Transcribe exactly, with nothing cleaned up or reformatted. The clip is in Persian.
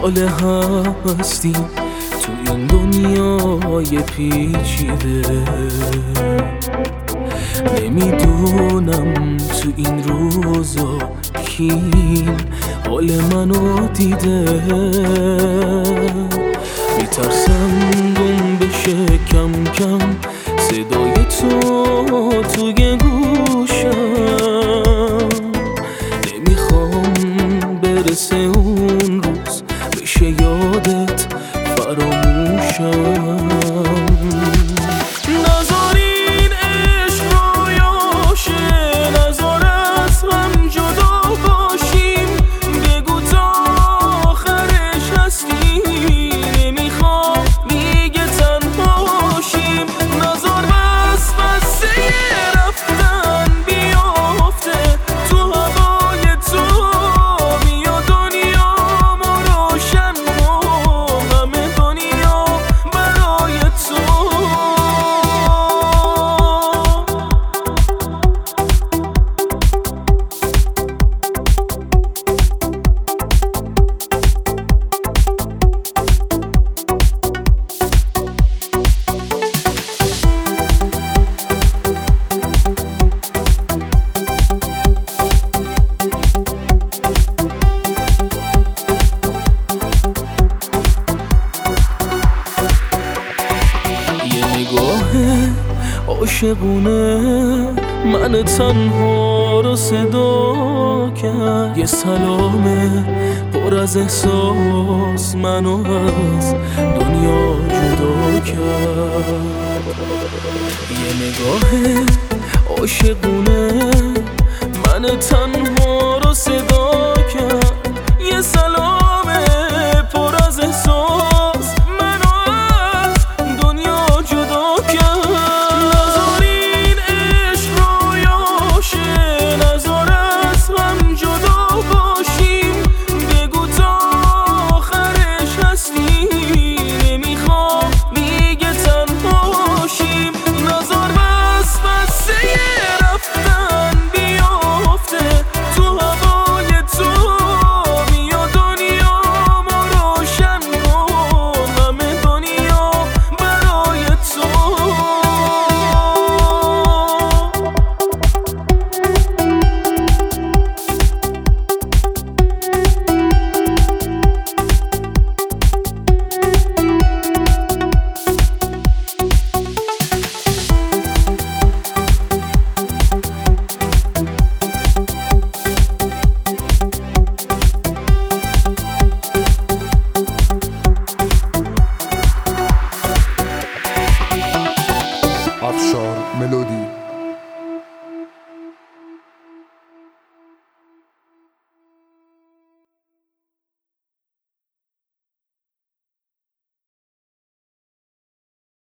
حال هستیم تو این دنیای پیچیده. نمیدونم تو این روزا کی حال منو دیده. میترسم گم بشه کم کم صدای تو توی گوشم. نمیخوام برسه اون روز بشه یادت فراموشم. عاشقونه من تنها رو صدا کرد. یه سلامه پر از احساس منو از دنیا جدا کرد. یه نگاه عاشقونه من تنها